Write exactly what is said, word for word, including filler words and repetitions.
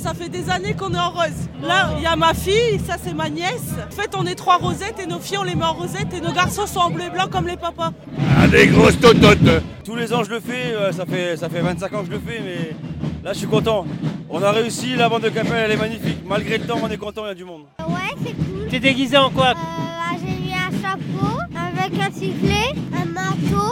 ça fait des années qu'on est en rose. Là, il y a ma fille, ça c'est ma nièce. En fait, on est trois rosettes et nos filles, on les met en rosette et nos garçons sont en bleu et blanc comme les papas. Ah, des grosses tototes. Tous les ans je le fais, ça fait, ça fait vingt-cinq ans que je le fais, mais là je suis content. On a réussi, la bande de Capelle elle est magnifique. Malgré le temps, on est content, il y a du monde. Ouais, c'est cool. T'es déguisé en quoi? euh, J'ai mis un chapeau avec un sifflet, un manteau.